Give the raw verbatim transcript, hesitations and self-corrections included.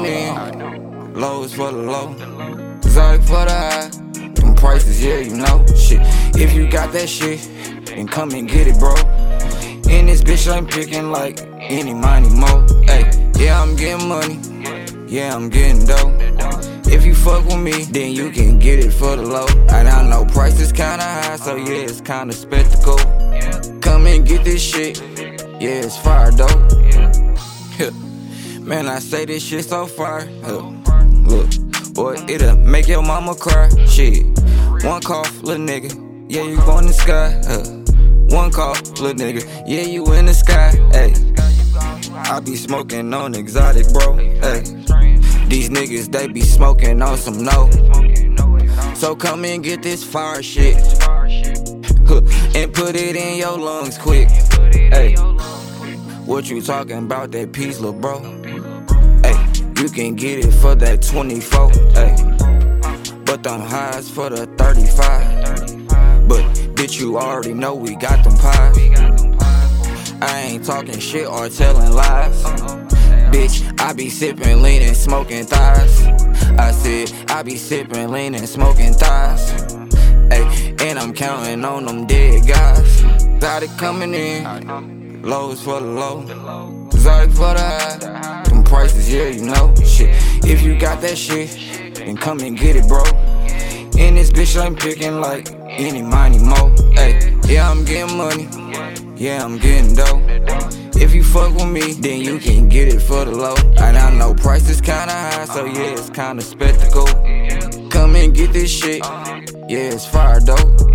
in. Lows for the low, exotic for the high. Them prices, yeah, you know. Shit, if you got that shit, then come and get it, bro. In this bitch, I'm picking like any money mo. Hey, yeah, I'm getting money. Yeah, I'm getting dough. If you fuck with me, then you can get it for the low. And I know prices kinda high, so yeah, it's kinda spectacle. Come and get this shit. Yeah, it's fire dope. Man, I say this shit so fire. Look, boy, it'll make your mama cry. Shit, one cough, little nigga. Yeah, you go in the sky. One cough, little nigga. Yeah, you in the sky. Hey, I be smoking on exotic, bro. Hey, these niggas, they be smoking on some no. So come and get this fire shit and put it in your lungs quick. Hey, what you talking about, that piece, lil' bro? Hey, you can get it for that twenty-four. Hey, but them highs for the thirty-five. But bitch, you already know we got them pies. I ain't talking shit or telling lies. Bitch, I be sippin' lean and smoking thighs. I said, I be sippin' lean and smoking thighs. Ay, and I'm counting on them dead guys. Got it coming in, lows for the low, exotic for the high. Them prices, yeah, you know. Shit, if you got that shit, then come and get it, bro. In this bitch, I'm picking like any money mo. Ay, yeah, I'm getting money. Yeah, I'm getting dough. If you fuck with me, then you can get it for the low. And I know prices kinda high, so yeah, it's kinda spectacle. Come and get this shit. Yeah, it's fire dope.